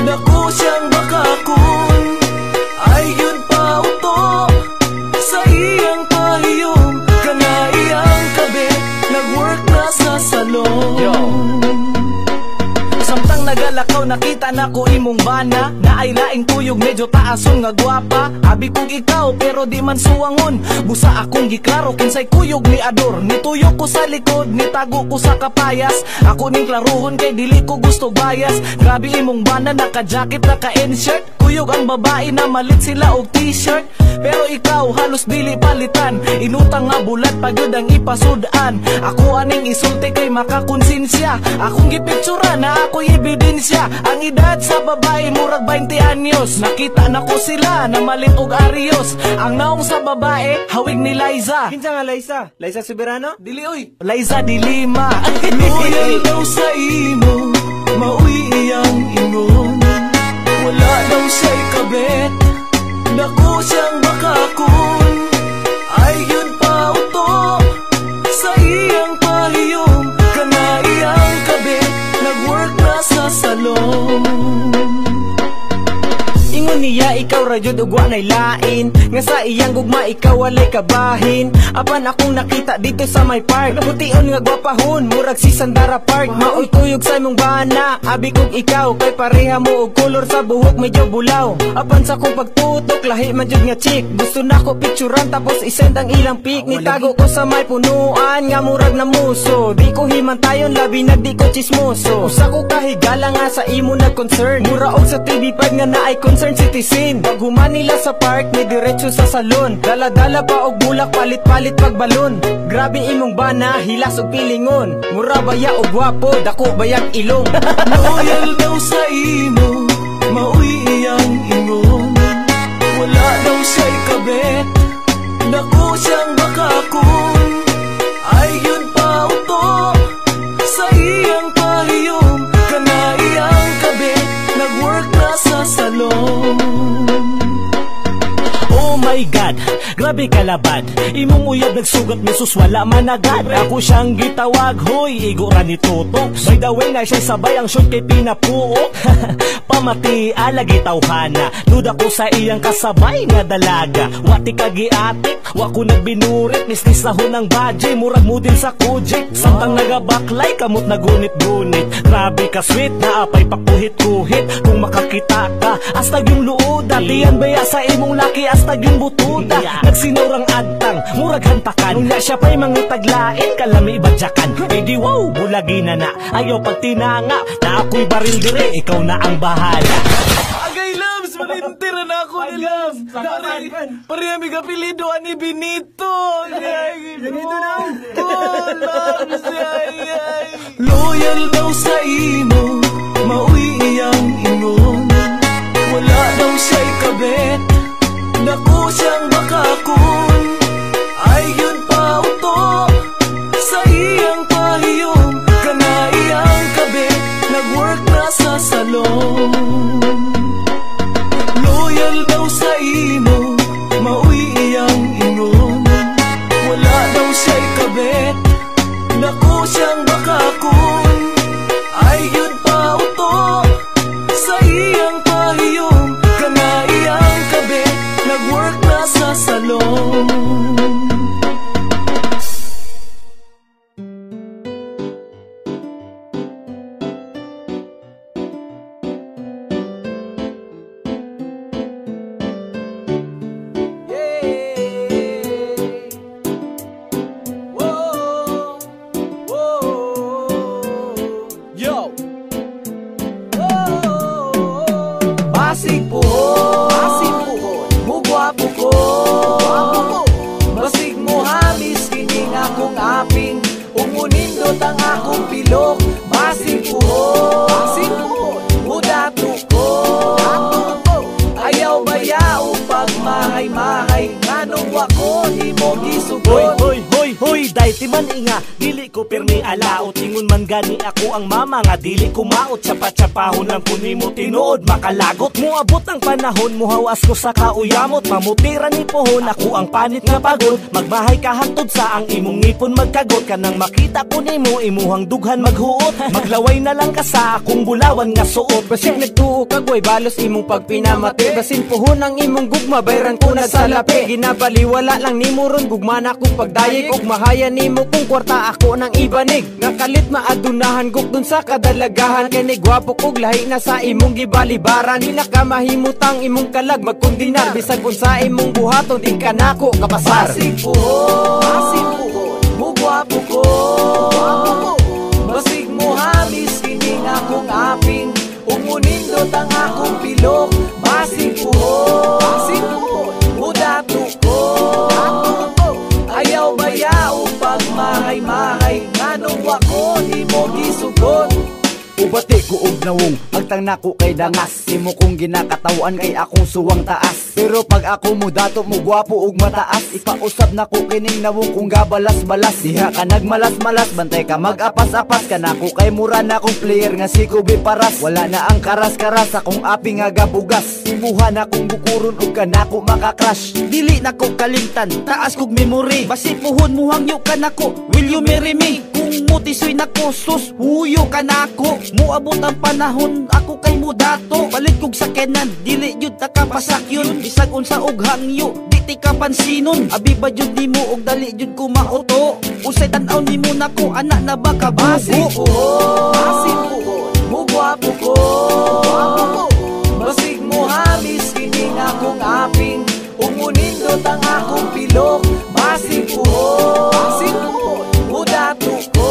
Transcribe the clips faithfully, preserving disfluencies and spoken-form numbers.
Dako siyang bakakon, ay yun pa uto sa iyang pahiyom. Kana iyang kabit, nag-work na sa salon. Yo. Samtang nagalakaw, nakita na ko imong bana, na ay laing tuyog, medyo taason nga gwapa. Abi kong ikaw, pero di man suwangon. Busa akong giklaro, kinsay kuyog ni ador. Nituyok ko sa likod, nitago ko sa kapayas. Ako ning klaruhon, kay dili ko gusto bias. Grabe imong bana, naka-jacket, naka-inshirt. Kuyog ang babae na malit sila og t-shirt. Pero ikaw, halos dili palitan. Inutang nga bulat, pagod ang ipasudan. Ako aning isulti kay makakonsensya. Akong gipictura na ako'y ebidensya. Ang edad sa babae, murag twenty anyos. Nakita na ko sila na malit og arios. Ang naong sa babae, hawig ni Liza. Kinsa nga Liza? Liza Soberano? Dili oy, Liza di Lima. Loyal daw sa imo, mauwi iyang ingon. Wala daw siya'y kabit, dako siyang bakakon, ay yun pa uto sa iyang pahiyom. Kana iyang kabit, nag-work na sa salon. Ingon niya ikaw rayod ug wa nay lain, nga sa iyang gugma ikaw walay kabahin. Apan akong nakita dito sa may park, nabution nga gwapahon, murag si Sandara Park. Maoy tuyog sa imong bana, abi kog ikaw, kay pareha mo og kolor sa buhok medyo bulaw. Apan sa kong pagtutok, lahi man jud nga chick. Gusto na ko picturean tapos isend ang ilang pic. Nitago ko sa may punuan, nga murag na muso. Di ko himantayon, labi na di ko chismoso. Usa ko kahigala nga sa imo nag-concern, mura og sa T V five nga naay concern citizen. Pag human nila sa park, may diretso sa salon. Dala-dala pa og bulak, palit-palit pag balon. Grabe imong bana, hilas og pilingon. Mura baya og gwapo, dako bayag ilong. Loyal daw sa imo, mauwi iyang ingon. Wala daw siya'y kabit, dako siyang bakakon, ay yun pa uto sa iyang pahiyom. Kana iyang kabit, nag-work na sa salon. Oh my God, grabe kalabad. Imong uyab nagsugat misus wala man agad. Ako siyang gitawag, hoy, igo ra ni Tutok. By the way na siya sabay ang short kay pinapuok. Pamati alagi tawhana, duda ko sa iyang kasabay nga dalaga. Wati kagiatik, wa ko nagbinurit. Misnis na ho ng badge, murag mo din sa kujik. Samtang nagabaklay, kamot nagunit-gunit. Grabe ka sweet, naapay pakuhit-kuhit. Kung makakita ka, astag yung luoda. Tiyan baya sa imong laki, astag yung butuda. Nagsinurang adtang, murag hantakan. Nung na siya pa'y mangitaglain, kalami badyakan. Eh di wow, bulagi na na, ayaw pagtinanga. Na ako'y baril dire, ikaw na ang bahala. Agay loves, manintira na ako ni loves. Pareha may kapilido ani Benito. Benito na. Oh, loves, ay, ay. Loyal daw sa imo, mauwi iyang ingon. Wala daw siya'y kabit, dako siyang bakakon, ay yun pa uto sa iyang pahiyom. Kana iyang kabit, nag-work na sa salon. Loyal daw sa imo, mauwi iyang ingon. Wala daw siya'y kabit, dako siyang bakakon, ay yun pa uto sa iyang pahiyom. Kana iyang kabit, nag-work na sa salon. Basig puhon, basig puhon, mugwapo ko. Basig mo hamis, kining akong aping, umunindot ang akong pilok. Basig puhon, basig puhon, mudato ko. Ayaw bayaw pagmahay-mahay, nganong wako ni mo gisugot. Hoy, hoy, hoy, hoy, dahil ti man inga, dili ko pirmi alaot. Ingon man Ingon gani ako ang mama nga dili kumaot, tsapa-tsapahon lang kuni mo tinuod makalagot. Muabot ang panahon, muhawas ko sa kauyamot, mamutira ni pohon ako ang panit nga pagod. Magbahay ka hantod sa ang imong ngipon magkagot, kanang makita ko nimo imuhang dughan maghuot. Maglaway na lang ka sa akong bulawan nga suot. Basig nagtuo kagway balos imong pagpinamati, basin pohon ang imong gugma bayran ko nagsalapi. Ginabaliwala lang nimo ron gugma na kong pagdayeg, ug mahaya nimo kung kwarta ako nang ibanig. Nakalit maadunahan guk dun sa kadalagahan, kay ni gwapo kog lahi na sa imong gibalibaran. Di na ka mahimutang imong kalag magkundinar, bisag unsa imong buhaton di ka nako kapasar. Basig pohon, basig pohon, mugwapo ko, basig mo hamis kining akong aping, ug munindot ang akong pilok. Basig pohon, basig pohon, mudato ko, ayaw bayaw pagmahay-mahay, nganong wako di mo gisugot. Ubati ko og nawong, agtang nako kay dangas, imo kong ginakatawan kay akong suwang taas. Pero pag ako mo dato mo gwapo og mataas, ipausab nako kining nawong kung gabalas-balas. Diha ka nagmalas-malas, bantay ka mag-apas-apas, kanako kay mura na akong player nga si Kobe Paras. Wala na ang karas-karas akong api nga gabugas, imuha na akong bukuron og kanako makakrush. Dili nako kalimtan, taas kog memory, basi puhon mo hangyo ka nako, will you marry me? Kung mutisoy nako sus, huyo ka nako. Muabot ang panahon, ako kay mudato, balik kog sakenan, dili jud takapasak yun. Bisag unsa og hangyo, di ti ka pansinon, abi ba jud nimo og dali jud ko mauto. Usay tan-aw nimo nako, anak na ba ka bugo? Basig pohon, basig pohon, mugwapo ko, basig mo hamis kining akong aping, ug munindot ang akong pilok. Basig pohon, basig pohon, mudato ko,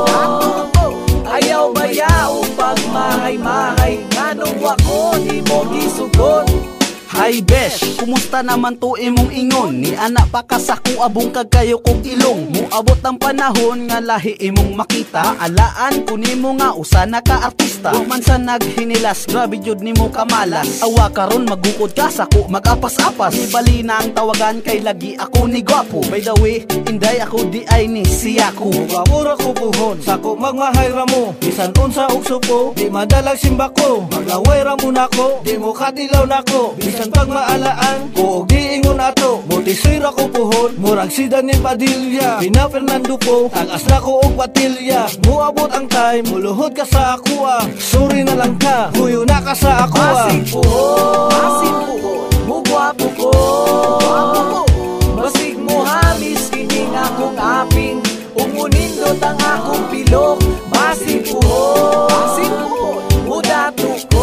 ayaw bayaw pagmahay-mahay, nganong wako di mo gisugot. Hi besh, kumusta naman to imong ingon? Ni anak pa kasako abong kagkayo kog ilong. Muabot ang panahon nga lahi imong makita, alaan ko nimo nga usa na ka artista. Wa man sa naghinilas, grabe jud nimo kamalas. Awa karon magukod ka sako mag-apas-apas, ibali na ang tawagan kay lagi ako ni gwapo. By the way, inday ako di ay ni siya ko. Mura ko puhon, sako magmahay ramo, bisan unsa og supo, di madalag simba ko. Maglaway ramo nako, di mo katilaw nako, bisan pag maalaan ko og di ingon ato. Motisira ko puhon, murag sida ni Padilla, Pina Fernando po, tagas na ko og patilya. Muabot ang time, muluhod ka sa ako ah. Sorry na lang ka, huyo na ka sa ako ah. Basig pohon, basig pohon, mugwapo ko, basig mo hamis kining akong aping, ug munindot ang akong pilok. Basig pohon, basig pohon, mudato ko,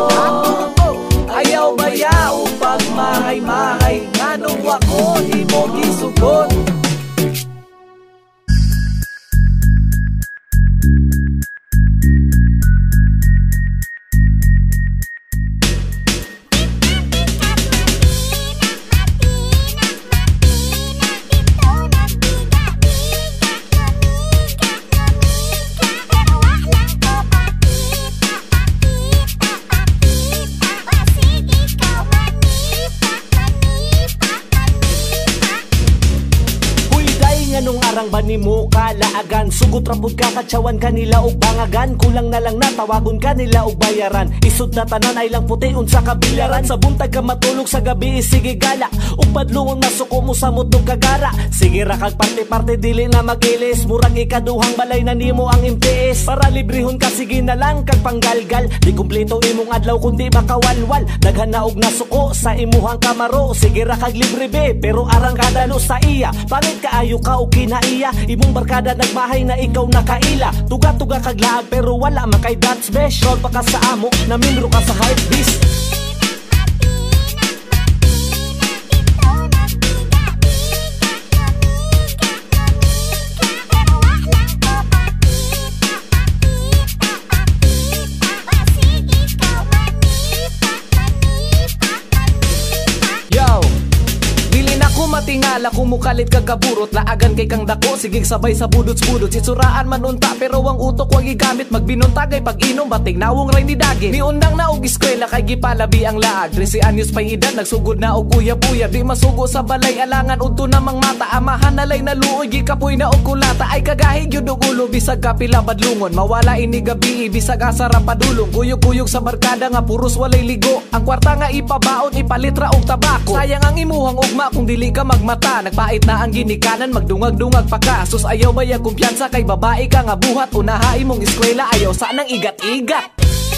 ayaw bayaw pagmahay-mahay, nganong wako di mo gisugot. Arang ba ni mo kalaagan, sugot rapod ka katsawan kanila og bangagan. Kulang na lang na tawagon kanila og bayaran, isod na tanan ay lang puti unsa kabilyaran. Sa buntag ka matulog sa gabi sige gala, ug padlungon masuko mo sa mutong kagara. Sige ra kag parte-parte dili na magilis, murag ikaduhang balay na nimo ang M T S. Para librehon ka sige na lang kag panggalgal, di kumpleto imong adlaw kundi makawalwal. Daghan na og nasuko sa imuhang kamaro, sige ra kag libre be pero arang kadalo sa iya. Pangit kaayo ka og kina iya, imong barkada nagbahay na ikaw nakaila. Tuga-tuga kag laag pero wala man kay dance besh. Roll pa ka sa amo, namimro ka sa hype beast. Tingala kumukalit kagaburot, laagan kay kang dako, sigig sabay sa budots-budots. Itsuraan man unta pero ang utok wag igamit, magbinuntagay pag inom bating nawong ray ni dagi. Niundang na og og eskwela kay gipalabi ang laag. Trece anyos pa'y edad nagsugod na og uyab-uyab. Di masugo sa balay alangan udto namang mata. Amahan nalay naluoy gikapoy na og kulata. Ay kagahig yun og ulo bisag kapila badlungon. Mawala ini gabi bisag asara padulong. Kuyog-kuyog sa barkada nga puros walay ligo. Ang kwarta nga ipabaon ipalitra og tabako. Sayang ang imuhang ugma kung dili ka magmata. Nagpait na ang ginikanan magdungag-dungag pa ka. Sus ayaw ba yung kumpiyansa kay babae ka nga buhat. Unaha imong eskwela ayaw sa nang igat-igat.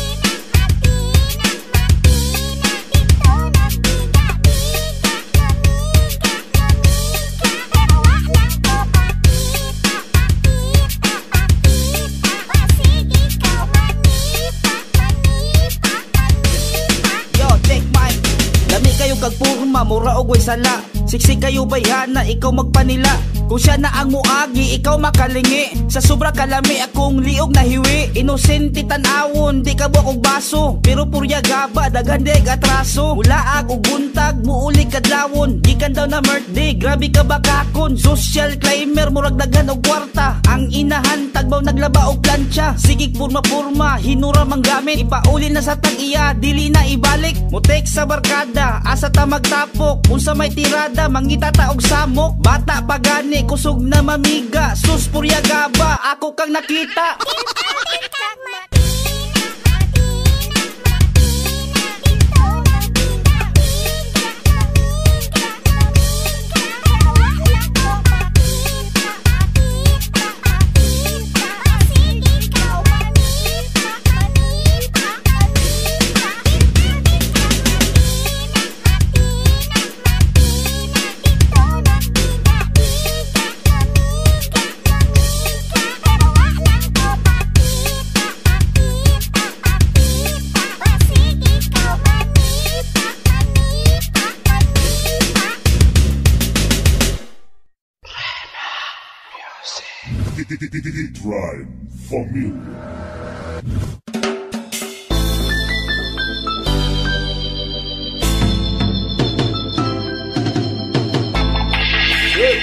Kag purma, mura og way sala. Siksi kayo bayana, ikaw magpanila. Kung siya na ang muagi, ikaw makalingi. Sa sobra kalami, akong liog na hiwi. Inosente tanawon, di ka buwak og baso. Pero purya gaba, dagandig atraso. Mulaag og buntag, muuli kadlawon. Gikan daw na birthday, grabe ka bakakon. Social climber, murag dagan og kwarta. Ang inahan, tagbaw naglaba og plancha. Sigig purma-purma, hinura mang gamit. Ipauli na sa tag-iya, dili na ibalik. Mutek sa barkada, asa ta magtapok. Unsa may tirada, mangitata og samok. Bata pagani, kusog na mamiga. Sus purya gaba, ako kang nakita. Drive Familia. Hey.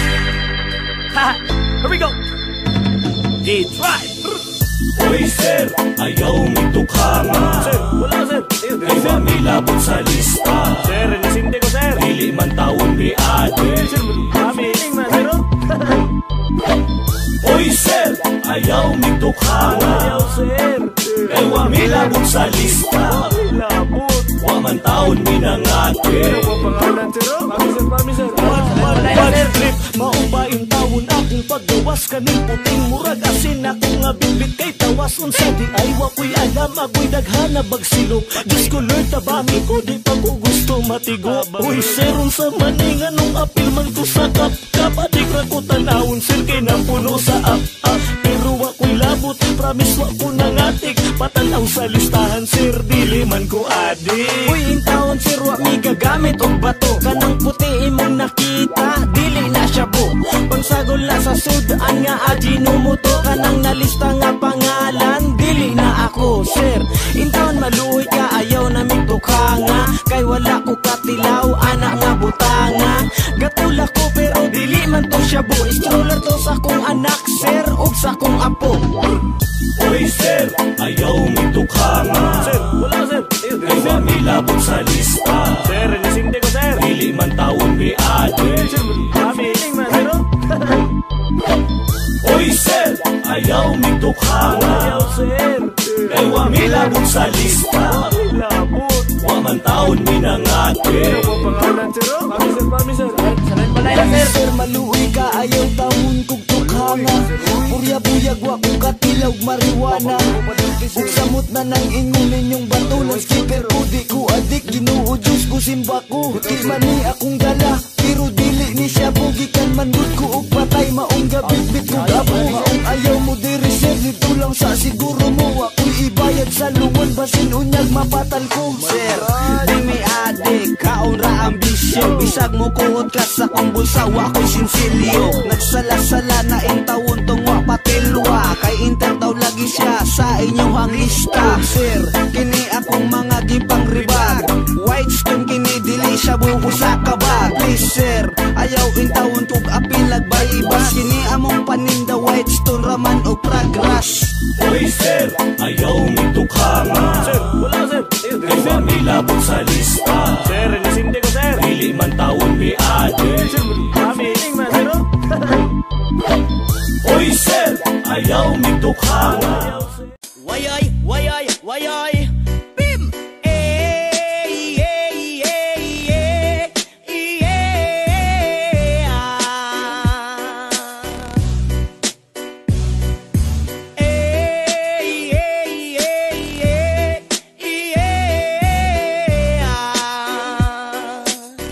Here we go. D-Drive. Oy sir, ayaw mitukhangan. Sir, wala sir. Kay mamilabot sa lista. Sir, nasinde ko sir. Dili man taon mi ate. Sir, kami man sir. Oy sir, ayaw mitukhangan. Ayaw sir. Kay mamilabot sa lista. Labot. Wa man taon mi nangate. Pangalan sir. Kami sir, kami sir. Bad trip, maubaing tawon akong paggawas kaning puting murag asin ako nga bibit kay tawas unsa di ay wakoy alam ako'y daghana bagsilok. Diyos ko Lord tabami ko di pa ko gusto matigo. Uy sir unsa maning anong apil man ko sa kap-kap. Adik ra ko tanawon sir kay napuno sa up-up. Pero wako'y labot promise wa ko nangatik. Patanaw sa listahan sir dili man ko adik. Uy in taon sir wa mi gagamit og bato. Kanang puti imong nakita dili na siya po. Pangsagol na sa sudan nga ajinomoto. Kanang nalista nga pangalan dili na ako sir. In taon maluoy ka ayaw na mitukhanga. Kay wala ko katilaw anak nga butanga. Gatula ko pero dili man to siya bo. Stroller to sa kong anak sir ug sa kong apo. Oy sir, ayaw mitukhangan. Sir, wala sir. Kay mamilabot sa lista. Sir, nasinde ko sir. Dili man taon mi ate. Sir, kami man sir. Oy sir, ayaw mitukhangan. Ayaw sir. Kay mamilabot sa lista. Labot. Wa man taon mi nangate. Pangalan sir. Kami sir, kami sir. Sanay malaya Sir, sir, maluoy ka ayaw taon kog tukhanga. Purya-buyag wa kong katilawg mariwana. Ug samot na nang ingon ninyong batulan. Skipper ko di ko adik, Ginoo Diyos ko simba ko. Di man ni akong dala, pero dili ni siya bugikan man gud ko og patay. Maong gabit-bit ko gabo. Maong ayaw mo di-reserve nito lang sa siguro mo. Ako'y ibayad sa lungon basin unyag mapatan ko. Sir, di mi adik, kaon ra ambisyon. Bisag mo kuot ka sa kong bulsa, wa ko'y sinsilyo. Nagsala-sala na intawon tong wa patilwa. Kay inter daw lagi siya sa inyong lista. Sir, kini akong mga gipang ribag. White stone kini dili siya buko sa kabag. Please sir, ayaw intawon kog apilag baibas. Kini among paninda white stone raman o progress. Oy sir, ayaw mitukhangan. Sir, wala sir. tukhanga. Wayay, wayay, wayay, Bim! Eh, eh, eh, eh, eh, ah. Eh, eh, eh, eh, eh, ah.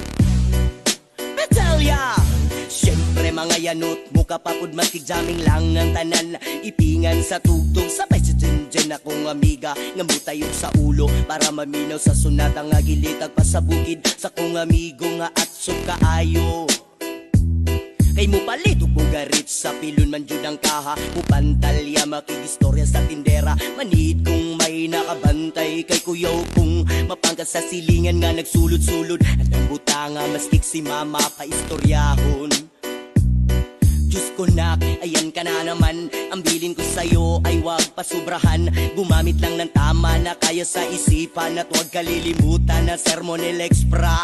Batalya! Siyempre mga yanot, muka papud makigjaming lang ang tanan. Ipingan sa tugtog, sabay sa dyan akong amiga. Ngamutayog sa ulo, para maminaw sa sunata nga gilitag pa sa bukid. Sa kong amigo nga atsog kaayo. Kay mo palito ko garit sa pilon man jud ang kaha. Mupantalya makigistorya sa tindera. Manid kung may nakabantay kay kuyaw kung mapangkat sa silingan nga nagsulod-sulod. At ang butanga maskik si mama pa istoryahon. Diyos ko nak, ayan ka na naman. Ang bilin ko sa'yo ay wag pasubrahan. Gumamit lang ng tama na kaya sa isipan. At wag kalilimutan na sermon ni Lex Pra.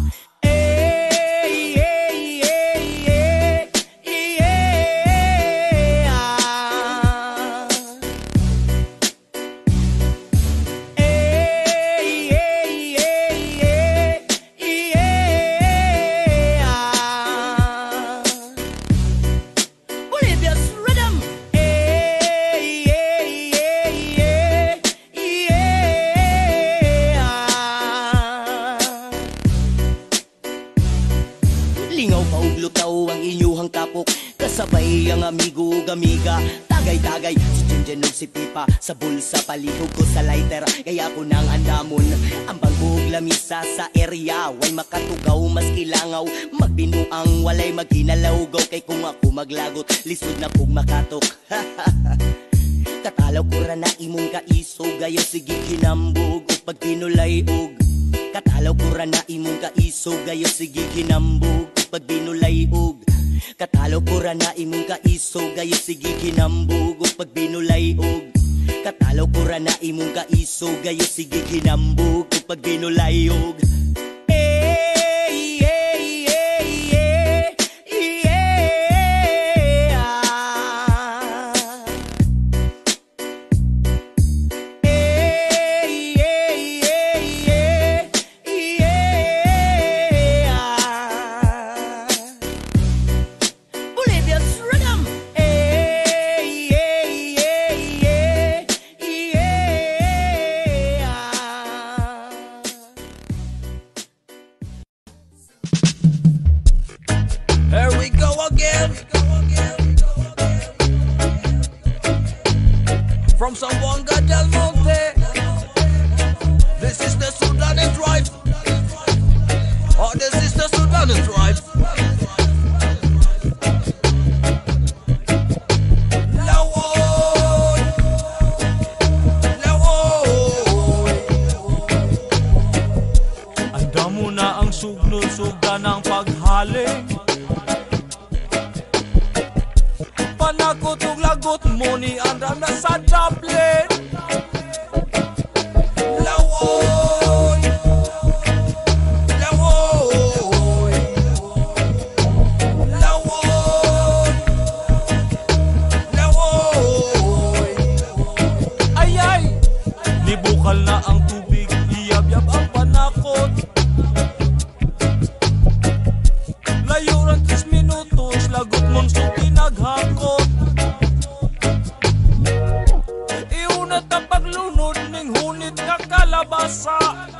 Eh, eh, eh, eh, eh, ah. Eh, eh, eh, eh, ah. Bolivia's rhythm. Eh, eh, eh, eh, ah. Lingaw pa ug lutaw ang inyuhang tapok. Kasabay ang amigo ug amiga. Tagay-tagay si Jenjen ug si Pipa. Sa bulsa palihog ko sa lighter. Kaya ko nang andamon. Ang bangog lamisa sa area. Way makatugaw mas kilangaw. Magbinuang walay maghinalawgaw. Kay kung ako maglagot lisod na kog makatok. Katalaw ko ra na imong kaiso. Gayo sige kinambog ug pag pinulay og. Katalaw ko ra na imong kaiso. Gayo sige kinambog ug pag pinulay og. Katalaw ko ra na imong kaiso. Gayo sige kinambog ug pag pinulay og. Katalaw ko ra na imong kaiso. Gayo sige kinambog ug pag pinulay og. Eh, eh, eh, eh, eh, ah. Eh, eh, eh, eh, ah. Bolivia's rhythm. Eh, eh, eh, eh, ah. Here we go again. From Zamboanga del Monte. This is the Sudanese tribe. Oh, this is the Sudanese tribe. Lawoy, lawoy. Anda mo na ang sugnod-sugda ng paghaling. Panakot ug lagot mo ni andam na sa Dublin. Lawoy, lawoy, lawoy, lawoy. Ay ay, nibukal na ang tubig, iyab-yab ang panakot. Layo ng tis minutos, lagot mong suki naghakot. Iunat ang paglunod ning hunit nga kalabasa.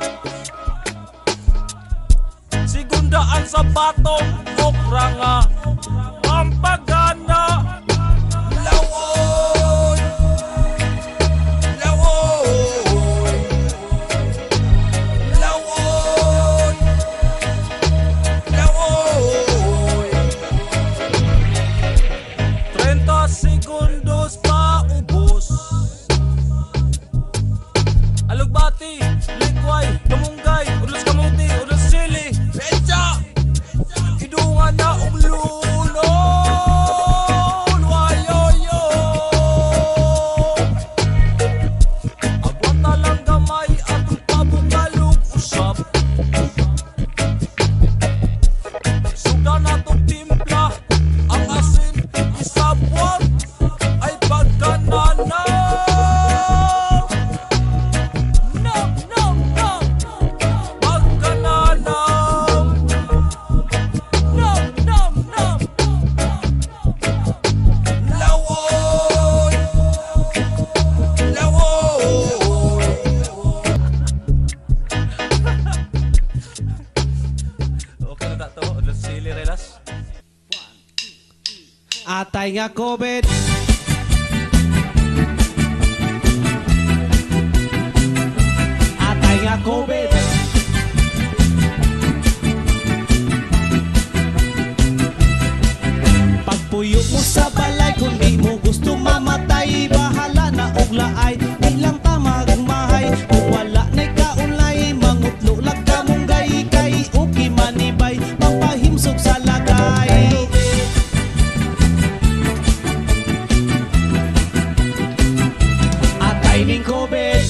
Sigundaan sa batong okra nga pampagana. Lawoy, lawoy, lawoy, lawoy. treinta segundos pa ubos. Alugbati, likway, kamunggay, udlos kamuti, udlos sili. Pecha, Idungan na og luno. Atay nga COVID. Atay nga COVID. Pagpuyo mo sa balay, kung di mo gusto mamatay, bahala na og laay, di lang tama magmahay. Kung wala na'y kaulay, mangutlo lang ka mong gay, kay uki manibay, mapahimsog sa lagay. Atay ning COVID.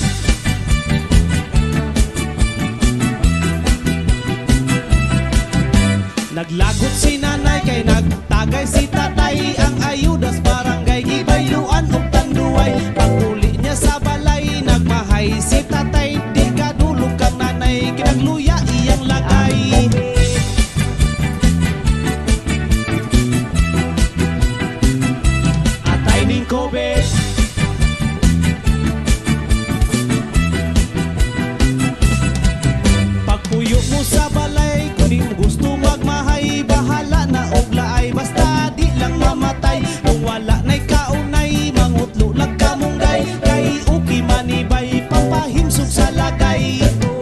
Naglagot si nanay kay nagtagay si tatay, ang ayudas barangay gibayluan og tanduay. Paguli niya sa balay, nagmahay si tatay, di kadulog kang nanay, kinagluya iyang lagay. Atay ning COVID. Pagpuyo mo sa balay, kung di mo gusto magmahay, bahala na og laay, basta di lang mamatay. Kung wala na'y kaunay, mangutlo lang ka mong gay, kay uki manibay, papahimsog sa lagay.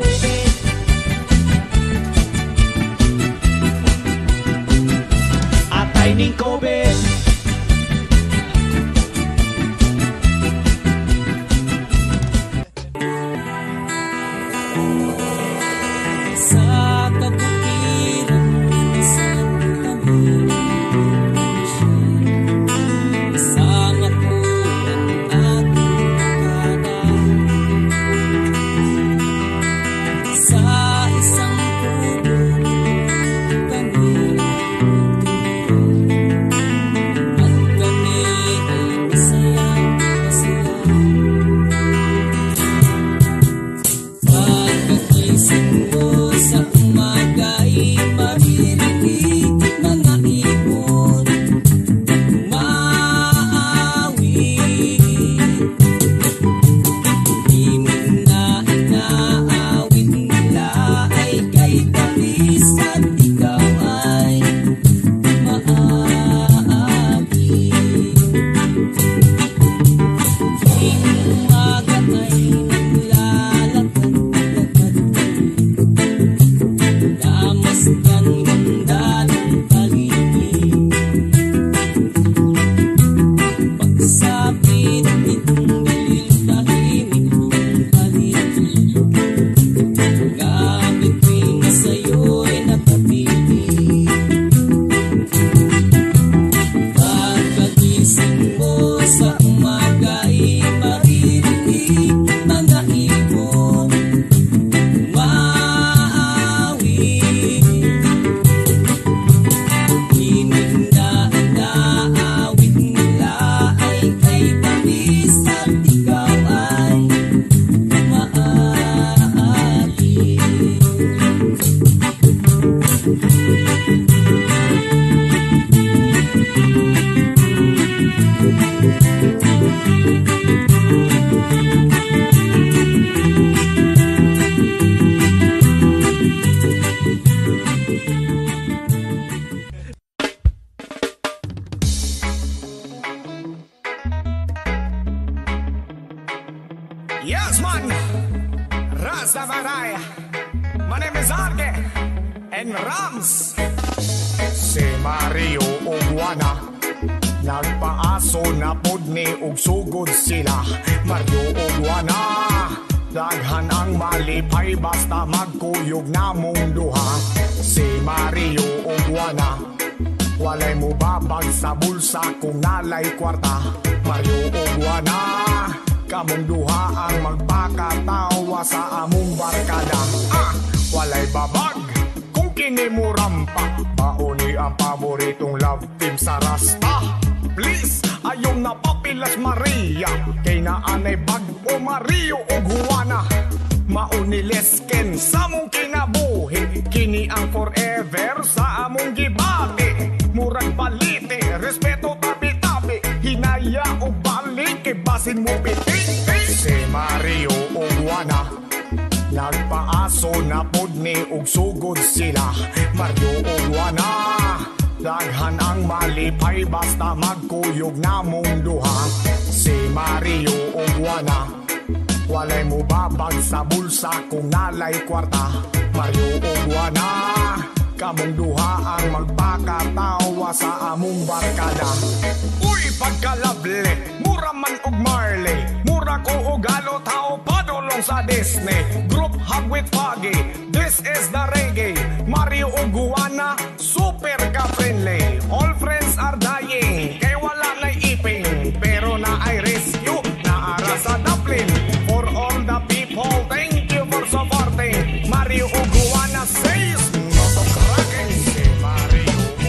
Atay ning COVID. Sa kabutiran sa kami sa ngatulan ating kada sa isang puno kami at kami ay masayang masaya. Pagkagising mo sa umaga ay maririnig mga ibon maawit. Himig na inaawit nila ay kay Talis at ikaw ay maawit. Tuwing umaga ay naglalakad-lakad damaskan ganda ng paligid. Pagsapit nitong dilim tahimik ng paligid, gamit ko'y sa'yo'y nakatitig. Pagkagising mo sa umaga ay maririnig mga ibon maawit. Himig na inaawit nila ay kay Talis at ikaw ay maaalit. Yes, man! Rastafari! My name is Arge and Rams! Si Mario Oguana nagpaaso na pod ni og sugod sila. Mario Oguana, daghan ang malipay basta magkuyog na mong duha. Si Mario Oguana, walay mo babag sa bulsa kung nalay kwarta. Mario Oguana, kamong duha ang magpakatawa sa among barkada. Ah, walay babag kung kini mo rampa. Mauni ang paboritong love team sa Rasta. Please, ayaw na papilas Maria, kay naanay bag o Mario o Juana. Mauni lesken sa mong kinabuhi, kini ang forever sa among gibati. Murag balite, respeto tabi-tabi, hinaya o balik, kay basin mo pitik. Si Mario o Juana nagpaaso na pod ni og sugod sila. Mario o Juana, Daghan ang malipay basta magkuyog na mong duha. Si Mario ug Juana, walay mo babag sa bulsa kung nalay kwarta. Mario ug Juana, kamong duha ang magpakatawa sa among barkada. Uy, pagkalable, mura man og Marley, mura ko og halo tao padulong sa Disney. Group hug with Foggy, this is the reggae. Mario ug Juana, super ka-friendly. All friends are dying, kay wala na'y iping, pero na ay rescue, naara sa Dublin. For all the people, thank you for supporting. Mario ug Juana says no to cracking. Si Mario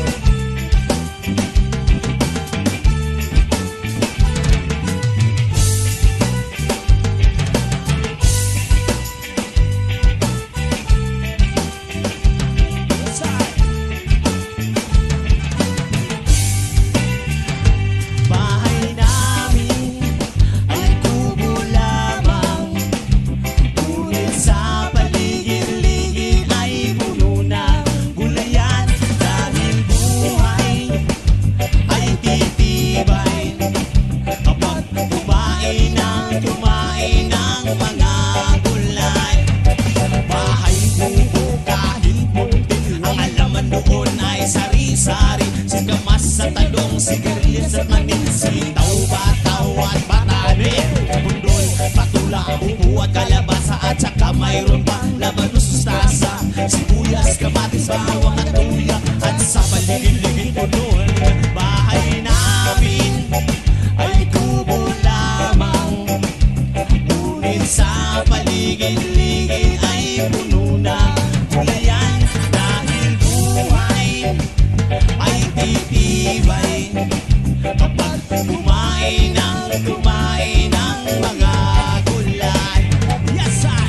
Bahay namin ay kubo lamang, ngunit sa paligid-ligid ay puno ng gulayan. Dahil buhay ay titibay kapag kumain ng kumain ng mga gulay. Bahay kubo kahit munti, ang alaman doon ay sari-sari. Sigamas sa talong, sigarilyas at mani, sitaw, bataw at batani, bundol, patula, upo at kalabasa, at saka mayroon pa labanos, mustasa, sibuyas, kamatis, bawang at luya, at sa paligid-ligid puno ng bahay namin ay kubo lamang, ngunit sa paligid-ligid ay puno ng gulayan. Dahil buhay ay titibay kapag kumain ng kumain ng mga gulay. Yes, I.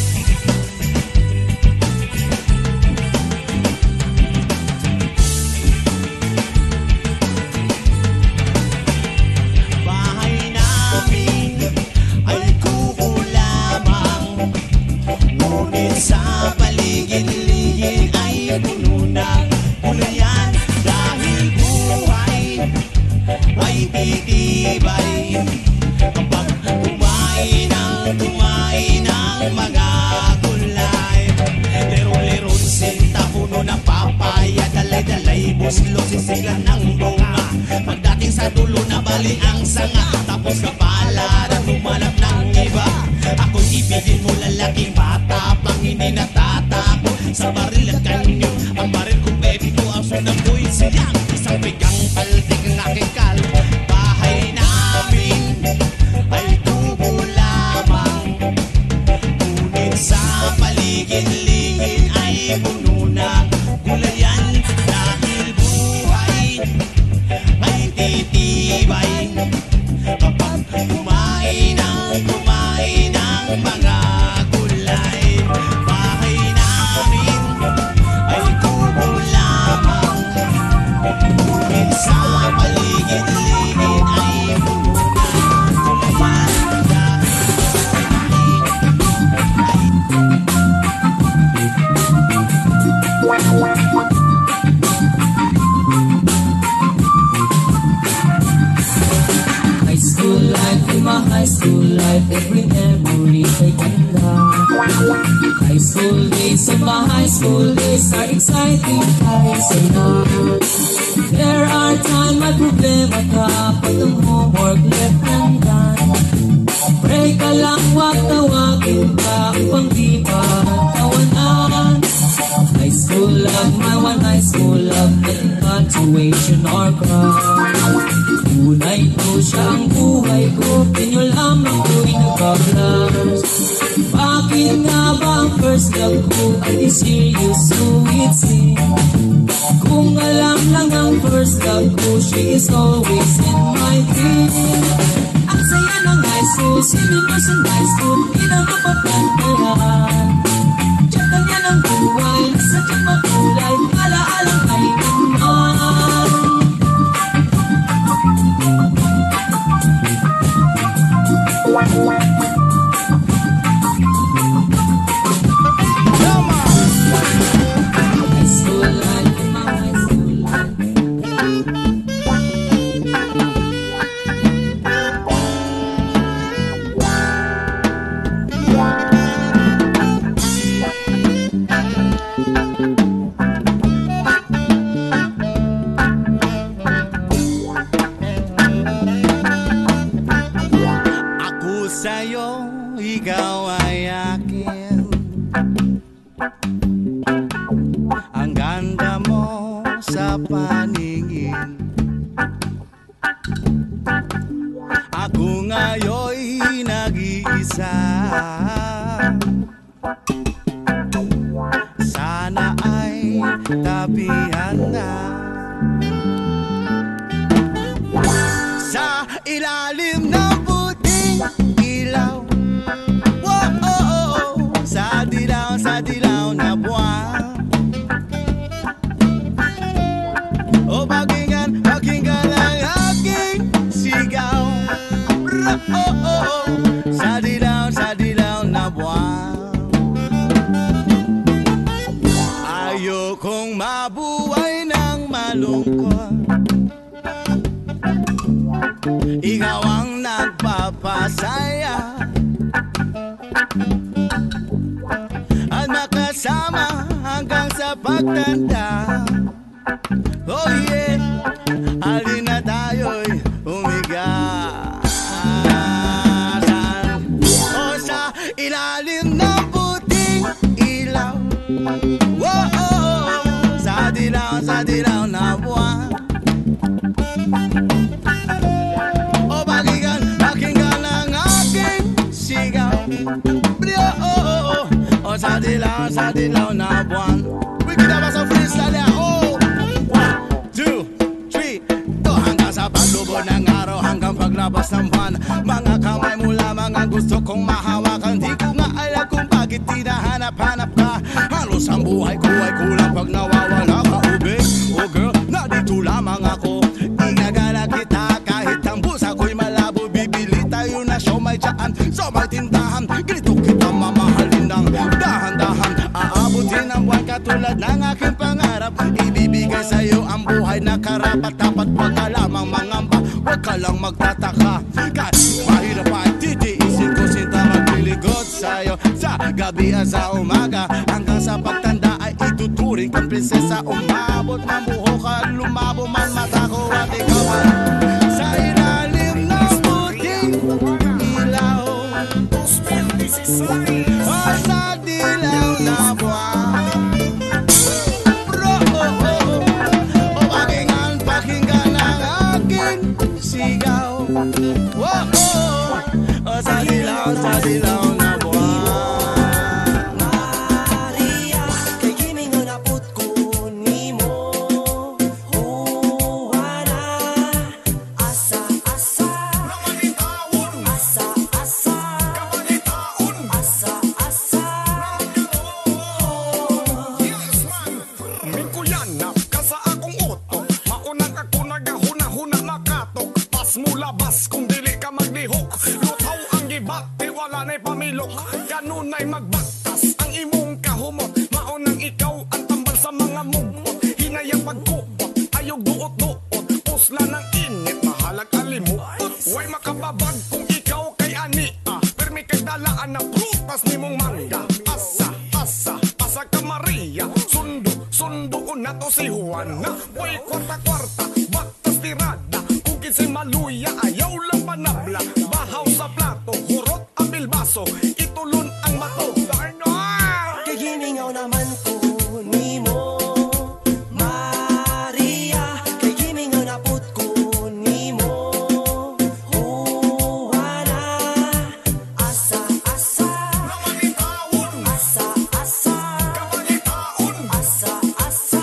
Bahay namin ay kubo lamang, ngunit sa paligid-ligid ay puno ng gulayan. Dahil buhay ay titibay kapag kumain ng kumain ng mga gulay. Lero-lero sinta, puno ng papaya, dalay-dalay, buslo, sisigan ng bunga. Pagdating sa dulo na bali ang sanga, tapos kapala na tumalap ng iba. Ako'y ibigin mo lalaking bata pang hindi natatakot sa baril at kanyo. Ang baril ko, baby ko, ang sunang ko'y siyang isang bigang paltik ng aking kal. Bahay namin ay tubo lamang, ngunit sa paligid-ligid ay puno ng gulayan. Dahil buhay ay titibay kapag kumain ng kumain ng mga gulay. Bahay namin ay kubo lamang, ngunit sa paligid-ligid ay puno ng gulayan. High school life, in my high school life, every memory ay ganda. High school days of my high school days are exciting, I say na. There are times may problema ka, pag ang homework left undone. Pray ka lang, wag tawagin ka, upang di pa tawanan. High school love, my one high school love, not infatuation or crush. Tunay ko siya ang buhay ko, pinyo lamang ko'y nagpa-flash. Bakit nga ba ang first love ko ay di serious, sweet sin? Kung alam lang ang first love ko, she is always in my dream. Ang saya ng high school, sinilos ng high school, di na mapapantayan. Diyan kanya ng buhay, sadyang makulay, alaalang ay naman. High school life, my high school life. Ang ganda mo sa paningin, ako ngayon'y nag-iisa. Sana ay tabihan na sa ilalim ng puting ilaw. Whoa, oh, oh, oh. Sa dilaw, sa dilaw na buwan. O pakinggan, pakinggan ang aking sigaw. Oh, oh, oh. Sa dilaw, sa dilaw na buwan. Ayokong mabuhay ng malungkot, ikaw ang nagpapasaya at makasama hanggang sa pagtanda. Oh yeah, halina tayo'y humiga o sa ilalim ng puting ilaw. Whoa, oh, oh. Sa dilaw, sa dilaw na buwan. O pakinggan, pakinggan ang aking sigaw. Oh, oh, oh. O sa dilaw, sa dilaw na buwan. We can have some freestyle there. Oh, one, two, three, go. Hanggang sa paglubog ng araw, hanggang paglabas ng buwan. Mga kamay mo lamang ang gusto kong mahawakan. Di ko nga alam kung bakit tinahanap-hanap ka. Halos ang buhay ko ay kulang pag nawawala ka, ubig. Oh girl, nandito lamang ako. Inagala kita kahit ang busa ko'y malabo. Bibili tayo na siomay dyan sa may tindahan. Ganito kita mamahalin ng dahan-dahan. Aabutin ang buwan katulad ng aking pangarap. Ibibigay sa'yo ang buhay na karapat-dapat. Wag ka lamang mangamba, wag ka lang magtataka. Kahit mahirap ay titiisin ko, sinta magliligot sa'yo sa gabi at sa umaga. Hanggang sa pagtanda ay ituturing kang prinsesa. Umabot ng buhok at lumabo man mata ko at ikaw ay sa ilalim ng puting ilaw. O sa dilaw na buwan. Bro, oh, oh. O pakinggan, pakinggan ang aking sigaw. Oh, oh. O sa dilaw, sa dilaw na buwan. Mulabas kung dili ka maglihok, lutaw ang gibak, di wala na'y pamilok. Ganun na'y magbaktas ang imong kahumot. Maunang ikaw ang tambal sa mga mugbot. Hinayang pagkupot, ayog duot-duot. Usla ng init, mahalag alimot. Way makababag kung ikaw kay ani ah. Permi kay dalaan na prutas ni mong mangga. Asa, asa, asa ka Maria. Sundo, sundo ko na to si Juana. Way kwarta-kwarta, baktas tirada. Si Maluya, ayaw lang panabla. Bahaw sa plato, hurot ang bilbaso. Itulon ang mato. Kagimingaw naman ko ni mo, Maria. Kagimingaw na put ko ni mo, Juana. Asa, asa, asa, asa, asa, asa.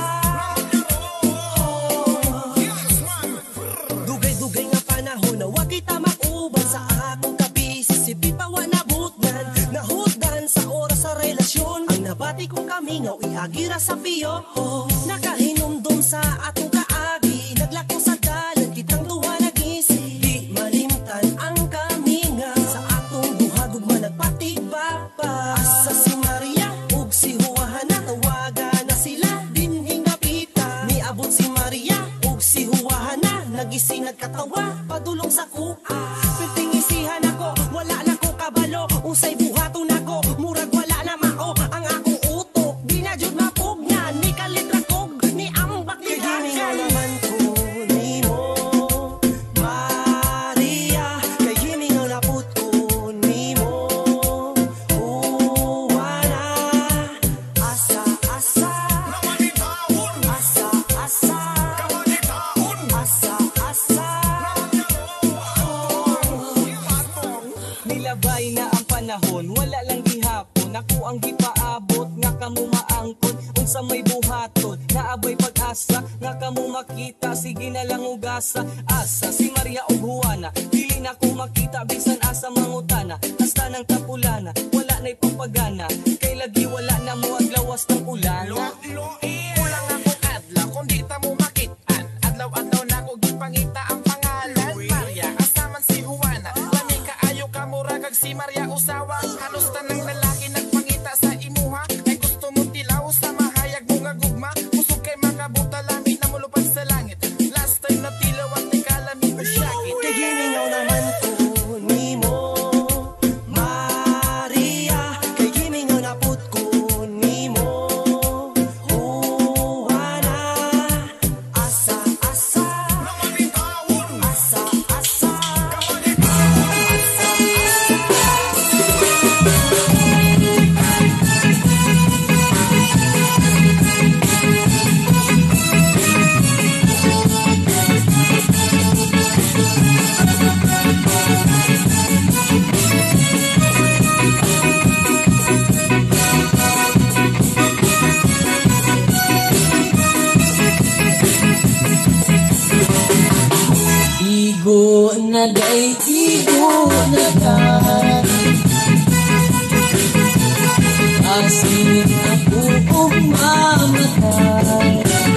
Dugay nga panahon na wag kita mag-uban sa akong kabisi. Si Pipawa na butgan, nahutgan sa oras sa relasyon. Ang nabati kong kamingaw, iagira sa piyo. Nakahinumdum sa atong kaagi, naglako sa dalan, kitang duwa nag-isi. Di malimtan ang kamingaw, sa atong buhagog managpatigbaba. Asa si Maria, ug si Juana, tawagan na sila, dinhing napita. Niabot si Maria, ug si Juana, nagising nagkatawa, padulong sa kuha. Pintingisihan ako, wala na ko kabalo. Usay buhaton ako, murag wala na mao. Ang akong utok, di na jud mapugnan. Ni kalitra kog, ni ambak ni sa may buhaton, naabay pag-asa nga kamo makita, sige na lang ugasa. Asa si Maria o Juana, dili na ko makita bisan asa mangutana. Hasta ng tapulana, wala na'y pampagana, kay lagi wala na mo aglawas ng ulan. Kulang ako adlaw, kung di ta mo makitaan. Adlaw-adlaw na ko gipangita ang pangalan Maria, asaman si Juana. Lami kaayo ka mura kag si Maria usawa. Halos tanang lalaki nagpangita sa imuha, ay gusto mo tilaw sa mahayag mo nga gugma. Kusog kay mga buta lami na mulupad sa langit. Last time na tilaw at ikalami ko syakit. Kay giningaw naman ko nimo Maria, kay giningaw na put ko nimo Juana. Asa asa asa asa Igo na day, igo na day, asin ako umamatay.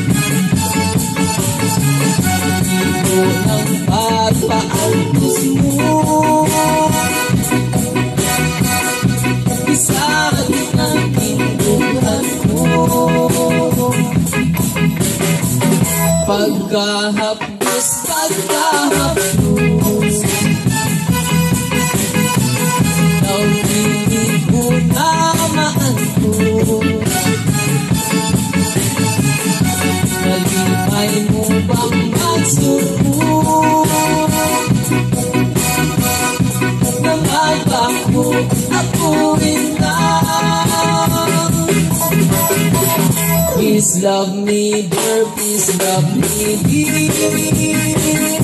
Igo ng pagpaaltos mo, isagit ng tindugan ko. Pagkahapdos, pagkahapdos, daw hindi ko na maantos. Nalipay mo bang magsuko na magpako ako rin lang? Please love me, dear, please love me, dear.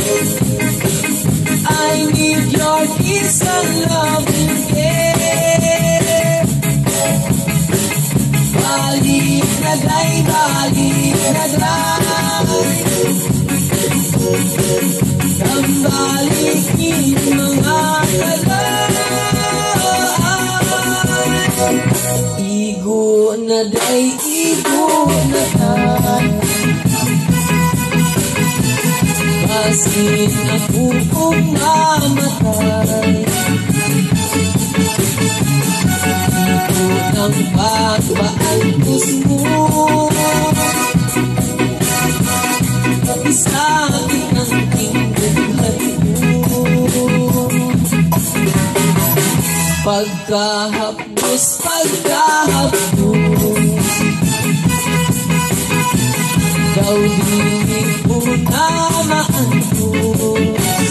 I need your kiss and loving care. Balik na day, balik na day, nambalikin mga kalay. Igo na day, igo na day, basin ako kung mamatay. Igo ng pagpaaltos mo, isakit ng tingguhan mo. Pagkahapdos, pagkahapdos, daw di ko na maantos.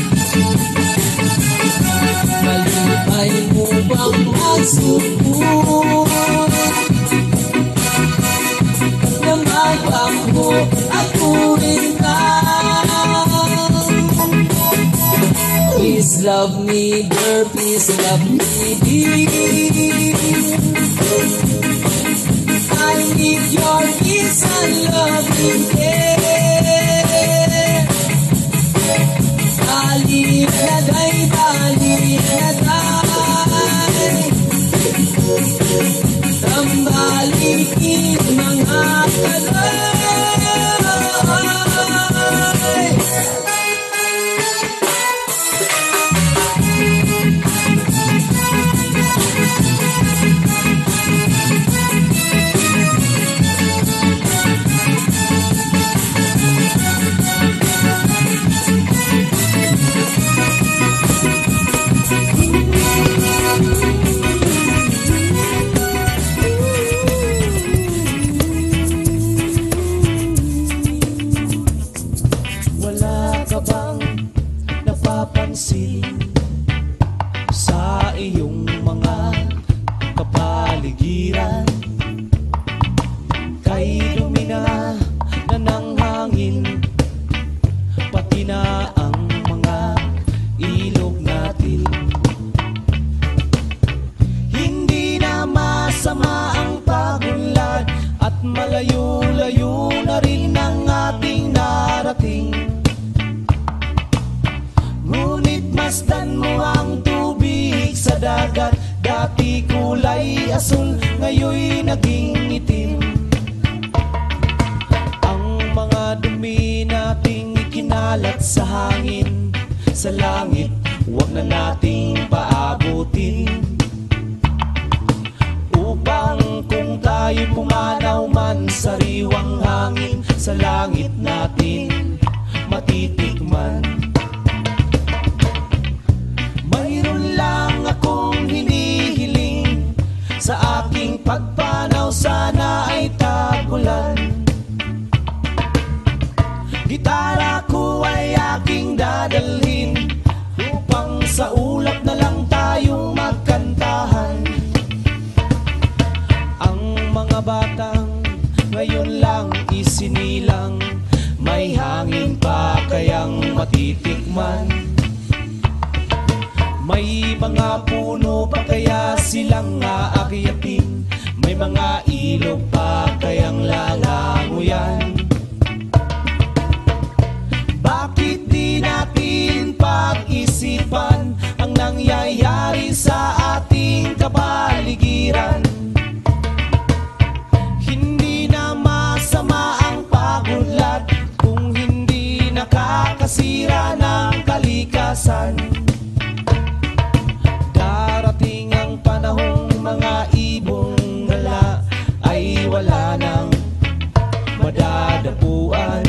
Malipay mo bang magsuko na magpako ako rin lang? Please love me, dear, please love me, dear. I need your kiss and loving care. Balik na day, balik na day, nambalikin mga kalay. Wala ka bang napapansin sa iyong mga kapaligiran? Kay dumi na na ng hangin, pati na ang mga ilog natin. Hindi na masama ang pagunlad malayo-layo na rin ang ating narating. Ngunit masdan mo ang tubig sa dagat. Dati kulay asul, ngayoy naging itim. Ang mga dumi nating ikinalat sa hangin, sa langit, huwag na nating paabutin. Upang kung tayo'y pumanaw man, sariwang hangin sa langit natin matitikman. Mayroon lang akong hinihiling, sa aking pagpanaw sana ay tagulan. Gitara ko ay aking dadalhin, upang sa ulap na lang tayong magkantahan. Ang mga batang ngayon lang isinilang, may hangin pa kayang matitikman. May mga puno pa kaya silang aakyatin, may mga ilog pa kayang lalanguyan. Bakit di natin pag-isipan ang nangyayari sa ating kapaligiran? Hindi na masama ang pagudlat kung hindi nakakasira ng kalikasan. Darating ang panahong mga ibong gala ay wala nang madadapuan.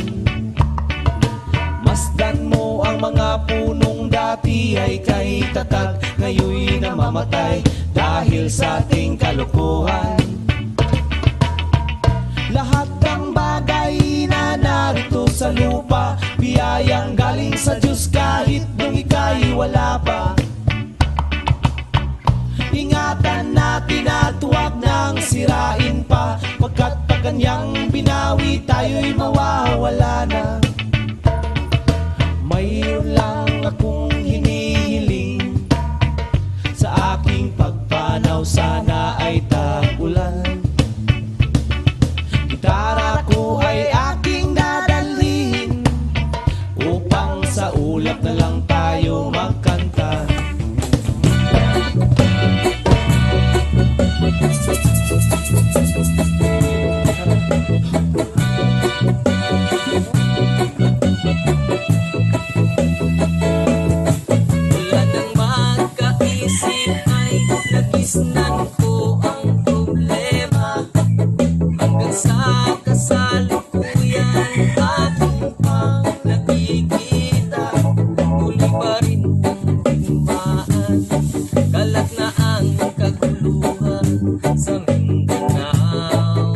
Masdan mo ang mga punong dati ay kay tatag, ngayoy namamatay dahil sa ating kalokohan. Lahat ng bagay na narito sa lupa, biyayang galing sa Diyos kahit nung ika'y wala pa. Ingatan natin at huwag nang sirain pa, pagkat pag kanyang binawi tayo'y mawawala na. Mayroon lang akong hinihiling, sa aking pagpanaw sana ay tagulan. Gitara ko ay aking dadalhin, upang sa ulap na lang tayo magkanta. Wala nang magkaisip ay nagisnan ko ang problema. Hanggang sa kasalukuyan ating pang nakikita, tuloy pa rin ang digmaan. Kalat na ang kaguluhan sa Mindanao.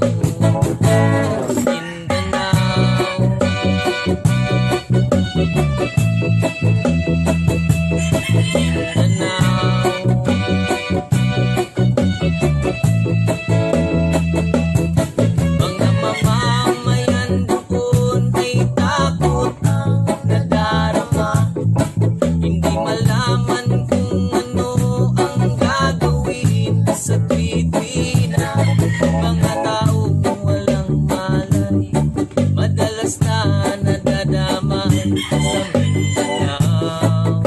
Mga mamamayan doon ay takot ang nadarama. Hindi malaman kung ano ang gagawin sa tuwid-tuwina. Mga taong walang malay, madalas na nadadama sa Mindanao.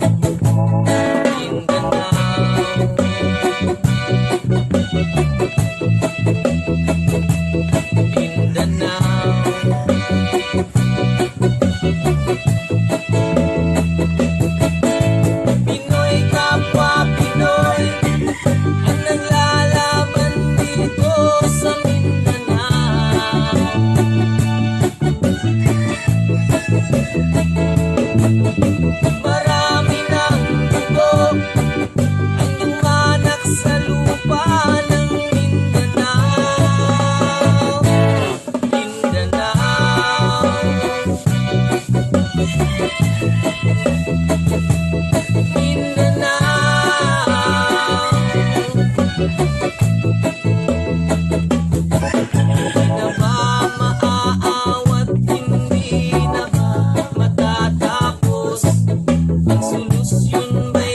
Pinoy kapwa Pinoy ang naglalaban dito sa Mindanao. Marami ng dugo ang dumanak sa lupa ng Mindanao. Mindanao. Hindi na ba maaawat, hindi na ba matatapos? Ang solusyon ba'y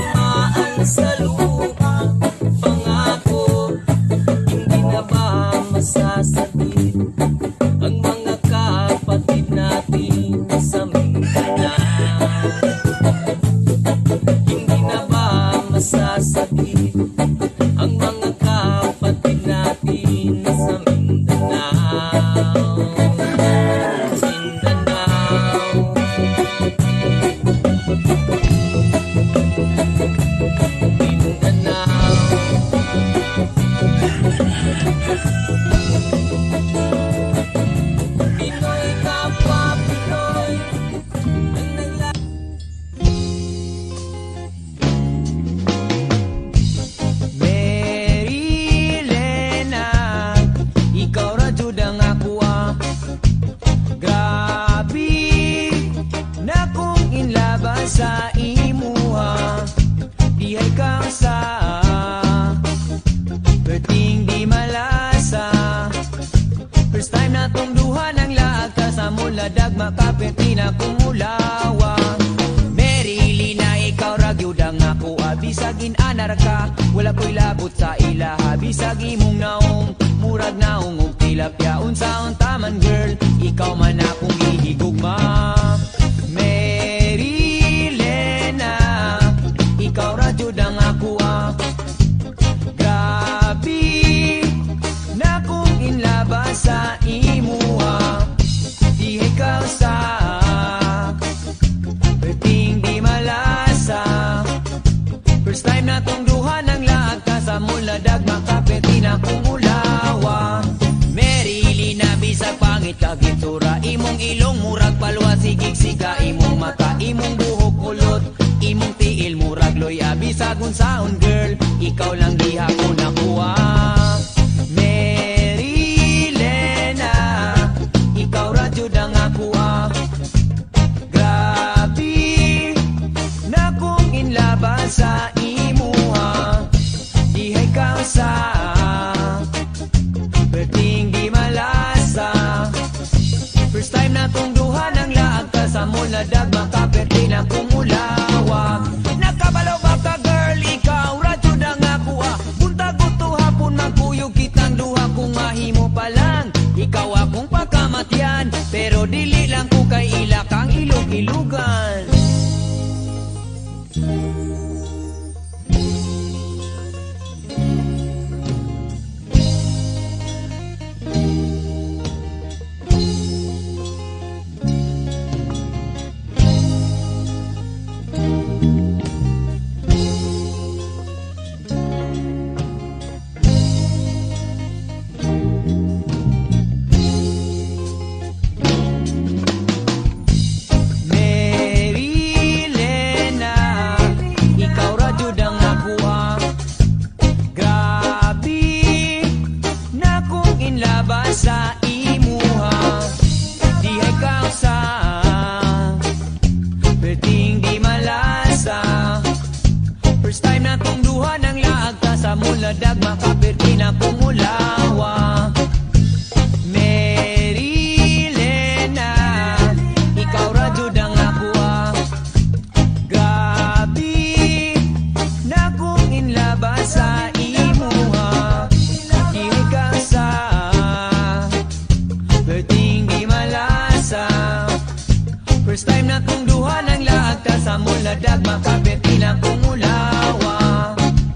dumaan sa lupa? Pangako, hindi na ba masasakit ang mga kapatid natin sa Mindanao? Hindi na ba masasakit ang mga kapatid natin sa Mindanao? sa imuha dihay kang sa perting di malasa. First time na tong duha ng laag ka sa muladag makapiti na kumulawa. Merili na ikaw ragyudang ako abisagin anar ka wala ko'y labot sa ilaha bisag imong naong murag naong og tilapya unsaon taman girl ikaw man akong ihigugma. Ikaw radyo dang ako ah. Grabe na kung inlaba sa imo ah. Di ikaw sa perting di malasa. First time na tong duha ng laag ka sa muladag makapeti na kung ulawa. Merili na bisag pangit kagitura imong ilong murag palwa sigig siga imong mata imong buhok kulot imong tiil murag loy abisag unsaon girl ikaw lang diha ko nakuha. Merilena ikaw radyo dang ako ah. Grabe na kung inlaba sa imo ah. Dihay kang sa perting di malasa. First time na tong duha ng laag ka sa muladag makaperti na kumulawa. Nakabalaw ba ka girl ikaw radyo na nga kuha. Punta ko to hapon magkuyog kitang duha kung mahimo pa lang. Ikaw akong pagkamatyan pero dili lang ko kay ila kang ilog-ilugan. Sa imuha dihay kang sa perting di malasa. First time na tong duha ng laag ka sa muladag makaperti na kumulawa. Merilena ikaw radyo dang ako ah. Grabe na kung inlaba sa imuha dihay kang sa first time na kong duha ng laag ka sa muladag makapeti na kumulawa.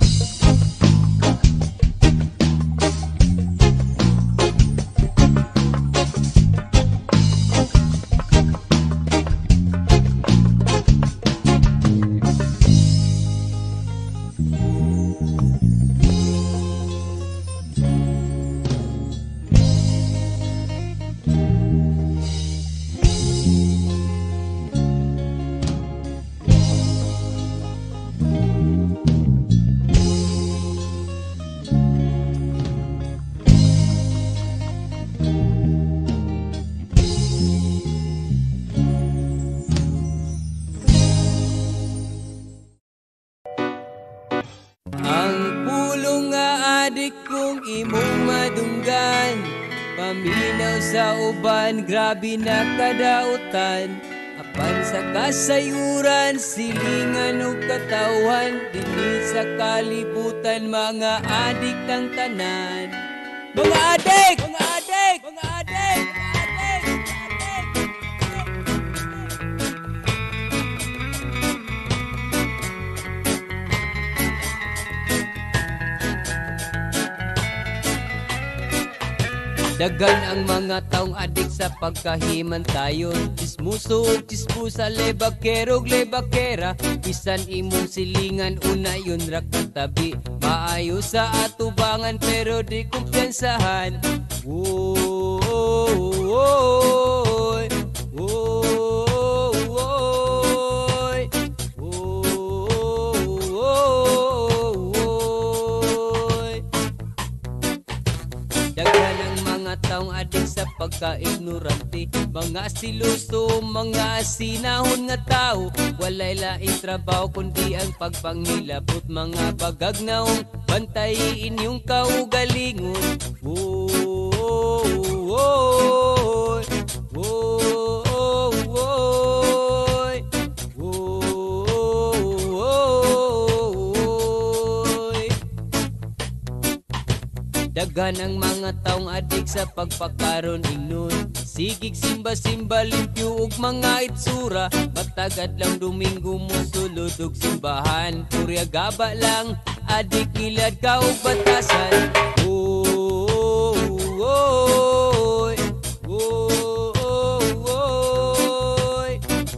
Paminaw sa uban, grabe na kadautan. Apan sa kasayuran, silingan o katawan. Dili sa kalibutan, mga adik ng tanan. Mga adik! Mga adik! Mga adik! Dagan ang mga taong adik sa pagkahimantayon. Chismuso ug chispusa, lebakero ug lebakera. Bisan imong silingan, una yun ra katabi. Maayo sa atubangan pero di kumpiyansahan. Woy, woy, woy. Dagan ang mga taong adik sa pagka-ignorante. Mga siluso, mga sinahon nga tao. Walay laing trabaho kundi ang pagpangilabot. Mga bagagnaong bantayin yung kaugalingon. Woy, woy, woy, woy, woy. Dagan ang mga taong adik sa pagpakaron ingnon. Sigig simba-simba, limpyo ug mga itsura. Matagad lang Domingo mo sulod ug simbahan. Purya gaba lang, adik ilad ka ug batasan. Woy, woy, woy, woy,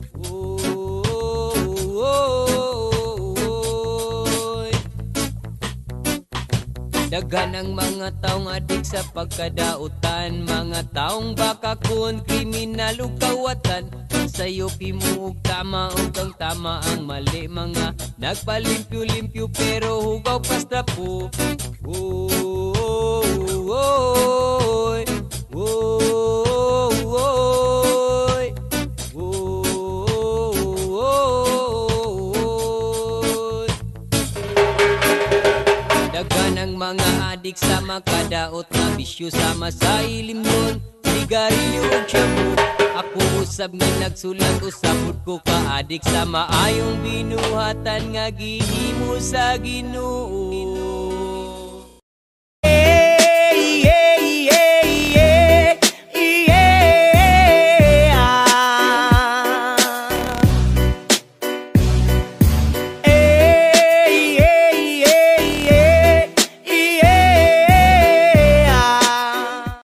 woy. Dagan ang mga taong adik sa pagkadautan. Mga taong baka kun kriminal ug kawatan. Sa'yo pimuog tama ug ang tama ang mali. Mga nagpalimpyo-limpyo pero hugaw pasta po. Woy, woy, woy, woy, woy. Dagan ang mga adik sa makadaot na bisyo. Sama sa ilim nun, sigarilyo ug shampoo. Ako usab nga nagsulat, usabod ko ka adik sa maayong binuhatan nga gihimo sa Ginoo.